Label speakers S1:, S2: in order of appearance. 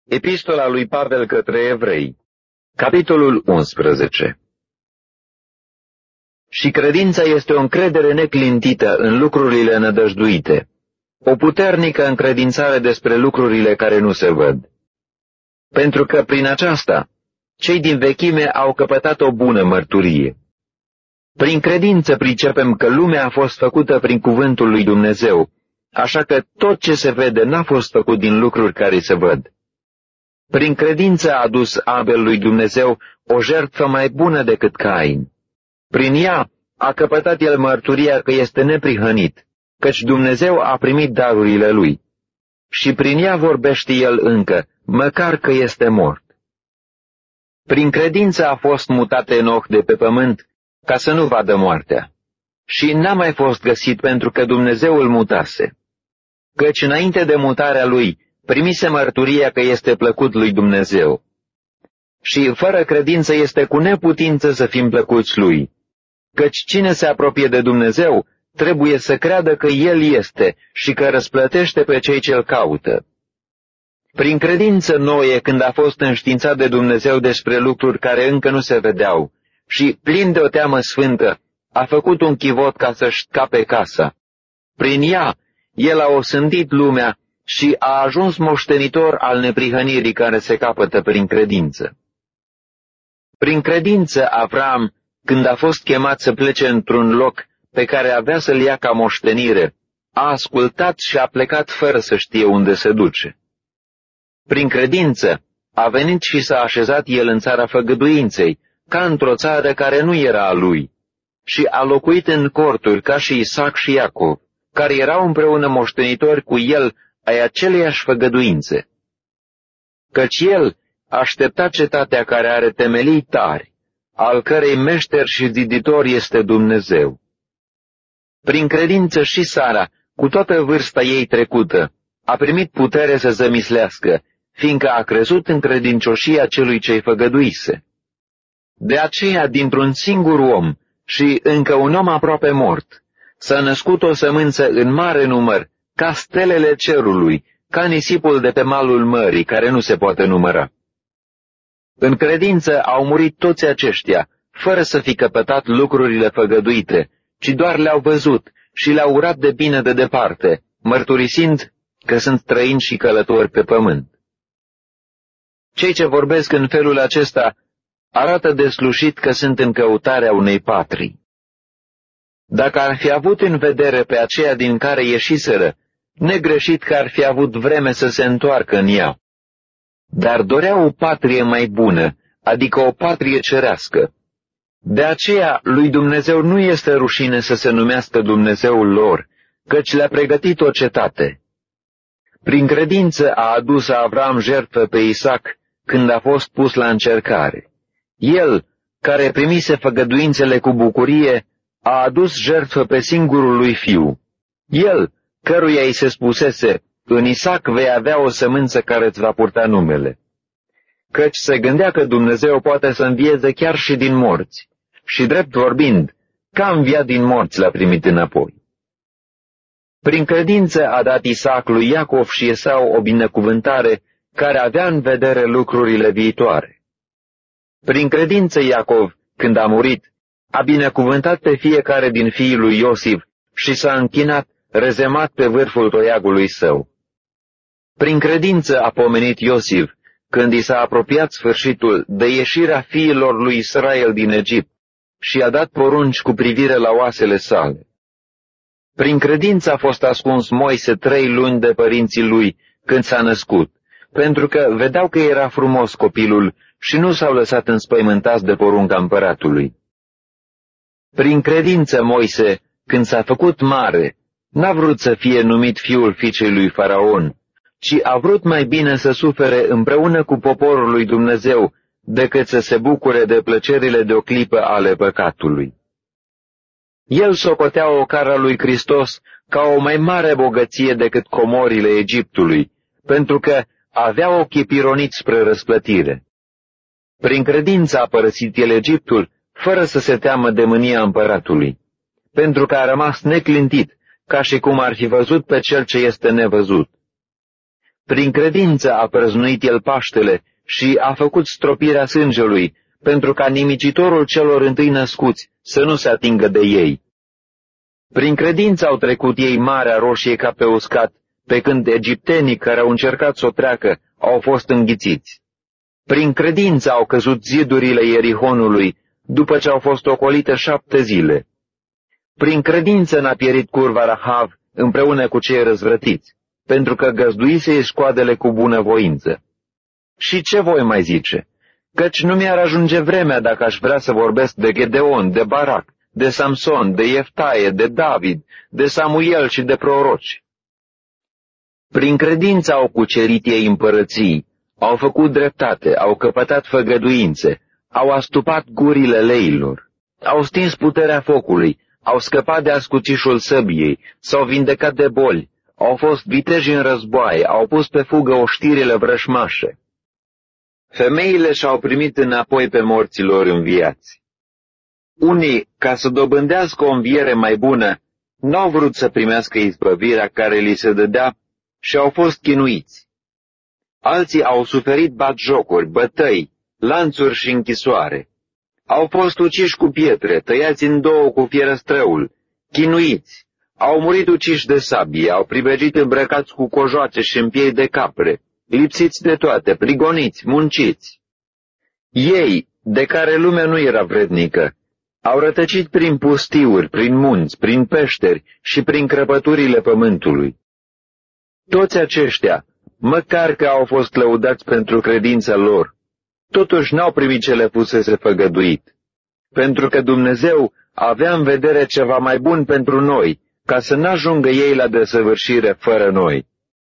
S1: Epistola lui Pavel către Evrei, capitolul 11. Și credința este o încredere neclintită în lucrurile nădăjduite, o puternică încredințare despre lucrurile care nu se văd. Pentru că prin aceasta, cei din vechime au căpătat o bună mărturie. Prin credință pricepem că lumea a fost făcută prin cuvântul lui Dumnezeu, așa că tot ce se vede n-a fost făcut din lucruri care se văd. Prin credință a adus Abel lui Dumnezeu o jertfă mai bună decât Cain. Prin ea a căpătat el mărturia că este neprihănit, căci Dumnezeu a primit darurile lui. Și prin ea vorbește el încă, măcar că este mort. Prin credință a fost mutat Enoch de pe pământ, ca să nu vadă moartea. Și n-a mai fost găsit pentru că Dumnezeu îl mutase. Căci înainte de mutarea lui, primise mărturia că este plăcut lui Dumnezeu. Și fără credință este cu neputință să fim plăcuți lui. Căci cine se apropie de Dumnezeu, trebuie să creadă că El este și că răsplătește pe cei ce-L caută. Prin credință Noe, când a fost înștiințat de Dumnezeu despre lucruri care încă nu se vedeau, și plin de o teamă sfântă, a făcut un chivot ca să-și scape casa. Prin ea, el a osândit lumea și a ajuns moștenitor al neprihănirii care se capătă prin credință. Prin credință Avram, când a fost chemat să plece într-un loc pe care avea să-l ia ca moștenire, a ascultat și a plecat fără să știe unde se duce. Prin credință a venit și s-a așezat el în țara făgăduinței, ca într-o țară care nu era a lui, și a locuit în corturi ca și Isaac și Iacov, care erau împreună moștenitori cu el ai aceleiași făgăduințe. Căci el aștepta cetatea care are temelii tari, al cărei meșter și ziditor este Dumnezeu. Prin credință și Sara, cu toată vârsta ei trecută, a primit putere să zămislească, fiindcă a crezut în credincioșia celui ce-i făgăduise. De aceea, dintr-un singur om și încă un om aproape mort, s-a născut o sămânță în mare număr, ca stelele cerului, ca nisipul de pe malul mării, care nu se poate număra. În credință au murit toți aceștia, fără să fi căpătat lucrurile făgăduite, ci doar le-au văzut și le-au urat de bine de departe, mărturisind că sunt străini și călători pe pământ. Cei ce vorbesc în felul acesta arată deslușit că sunt în căutarea unei patrii. Dacă ar fi avut în vedere pe aceea din care ieșiseră, negreșit că ar fi avut vreme să se întoarcă în ea. Dar doreau o patrie mai bună, adică o patrie cerească. De aceea lui Dumnezeu nu este rușine să se numească Dumnezeul lor, căci le-a pregătit o cetate. Prin credință a adus Avram jertfă pe Isaac când a fost pus la încercare. El, care primise făgăduințele cu bucurie, a adus jertfă pe singurul lui fiu. El, căruia îi se spusese, în Isaac vei avea o sămânță care îți va purta numele. Căci se gândea că Dumnezeu poate să învieze chiar și din morți, și drept vorbind, ca înviat din morți l-a primit înapoi. Prin credință a dat Isaac lui Iacov și Esau o binecuvântare care avea în vedere lucrurile viitoare. Prin credință Iacov, când a murit, a binecuvântat pe fiecare din fiii lui Iosif și s-a închinat, rezemat pe vârful toiagului său. Prin credință a pomenit Iosif, când i s-a apropiat sfârșitul de ieșirea fiilor lui Israel din Egipt și a dat porunci cu privire la oasele sale. Prin credință a fost ascuns Moise 3 luni de părinții lui când s-a născut, pentru că vedeau că era frumos copilul și nu s-au lăsat înspăimântați de porunca împăratului. Prin credință Moise, când s-a făcut mare, n-a vrut să fie numit fiul fiicei lui Faraon, ci a vrut mai bine să sufere împreună cu poporul lui Dumnezeu, decât să se bucure de plăcerile de o clipă ale păcatului. El socotea ocara lui Hristos ca o mai mare bogăție decât comorile Egiptului, pentru că avea ochii pironiți spre răsplătire. Prin credință a părăsit el Egiptul, fără să se teamă de mânia împăratului, pentru că a rămas neclintit, ca și cum ar fi văzut pe cel ce este nevăzut. Prin credință a prăznuit el Paștele și a făcut stropirea sângelui, pentru ca nimicitorul celor întâi născuți să nu se atingă de ei. Prin credință au trecut ei Marea Roșie ca pe uscat, pe când egiptenii care au încercat să o treacă au fost înghițiți. Prin credință au căzut zidurile Ierihonului, după ce au fost ocolite 7 zile. Prin credință n-a pierit curva Rahav împreună cu cei răzvrătiți, pentru că găzduise scoadele cu bunăvoință. Și ce voi mai zice? Căci nu mi-ar ajunge vremea dacă aș vrea să vorbesc de Gedeon, de Barac, de Samson, de Ieftaie, de David, de Samuel și de proroci. Prin credință au cucerit ei împărății, au făcut dreptate, au căpătat făgăduințe, au astupat gurile leilor, au stins puterea focului, au scăpat de ascuțișul săbiei, s-au vindecat de boli, au fost viteji în războaie, au pus pe fugă oștirile vrășmașe. Femeile și-au primit înapoi pe morților înviați. Unii, ca să dobândească o înviere mai bună, n-au vrut să primească izbăvirea care li se dădea și au fost chinuiți. Alții au suferit batjocuri, bătăi, lanțuri și închisoare. Au fost uciși cu pietre, tăiați în două cu fierăstrăul, chinuiți, au murit uciși de sabie, au pribegit îmbrăcați cu cojoace și în piei de capre, lipsiți de toate, prigoniți, munciți. Ei, de care lumea nu era vrednică, au rătăcit prin pustiuri, prin munți, prin peșteri și prin crăpăturile pământului. Toți aceștia, măcar că au fost lăudați pentru credința lor, totuși n-au primit ce le fusese făgăduit, pentru că Dumnezeu avea în vedere ceva mai bun pentru noi, ca să n-ajungă ei la desăvârșire fără noi.